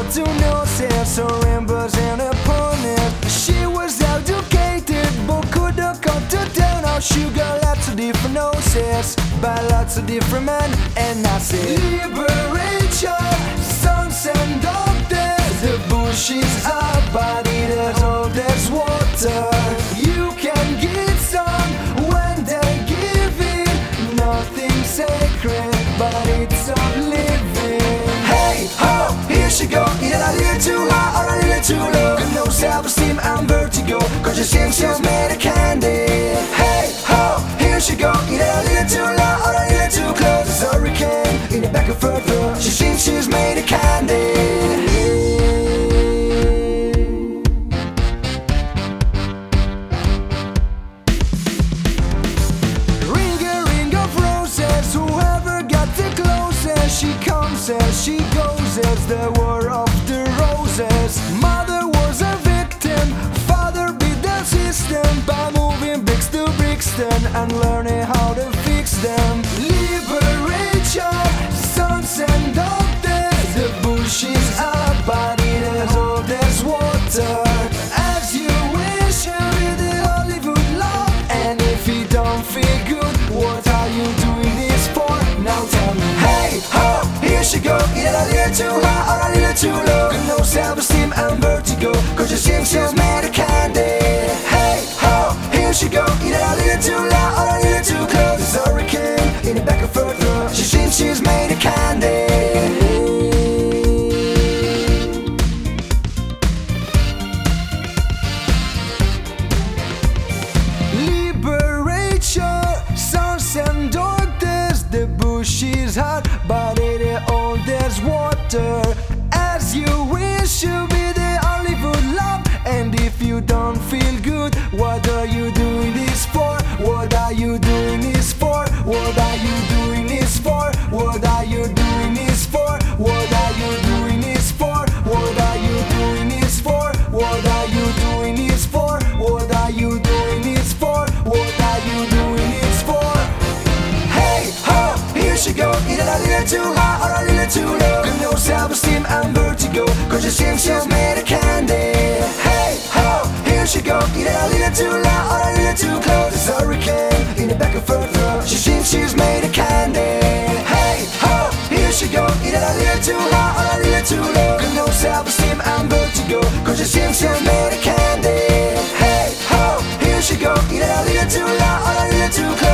to noses or rainbows and a pony. She was educated but couldn't cut her down. Now she got lots of different noses by lots of different men. And I say, liberate your sons and daughters. The bush is our body, there's all there's water. You can get some when they give it. Nothing sacred, but it's all living. Hey ho, here she go. Either a little too high or a little too low. Got no self-esteem and vertigo, cause she seems she's made of candy. Hey ho, here she go. Either a little too low or a little too close. There's a hurricane in the back of her throat. She seems she's made of candy. She comes as she goes as the war of the roses. Mother was a victim, father beat the system by moving bricks to Brixton and learning how to fix them. Liberate your sons and daughters. The bush is our body, there's all there's water. As you wish you with the Hollywood law. And if you don't feel good, what are you doing this for? Now tell me. Hey ho, here she go. Either a little too high or a little too low. Got no self-esteem and vertigo, cause she seems she's made of candy. Hey ho, here she go. Either a little too loud or a little too close. There's a hurricane in the back of her throat. She seems she's made of candy. The bush is hot, but in it all there's water. As you wish to be the Hollywood love. And if you don't feel good, what are you doing this for? What are you doing this for? What are you doing this for? What are you doing this for? What are you doing this for? What are you doing this for? What are you doing this for? What are you doing this for? What are you doing this for? Hey ho, here she go. Either a little too high or a little too low. Got no self-esteem and vertigo, cause she seems she's made of candy. Hey ho, here she go. Either a little too loud or a little too close. There's a hurricane in the back of her throat. She seems she's made of candy. Hey ho, here she go. Either a little too high or a little too low. Got no self-esteem and vertigo, cause she seems she's made of candy. Hey ho, here she go. Either a little too loud or a little too close.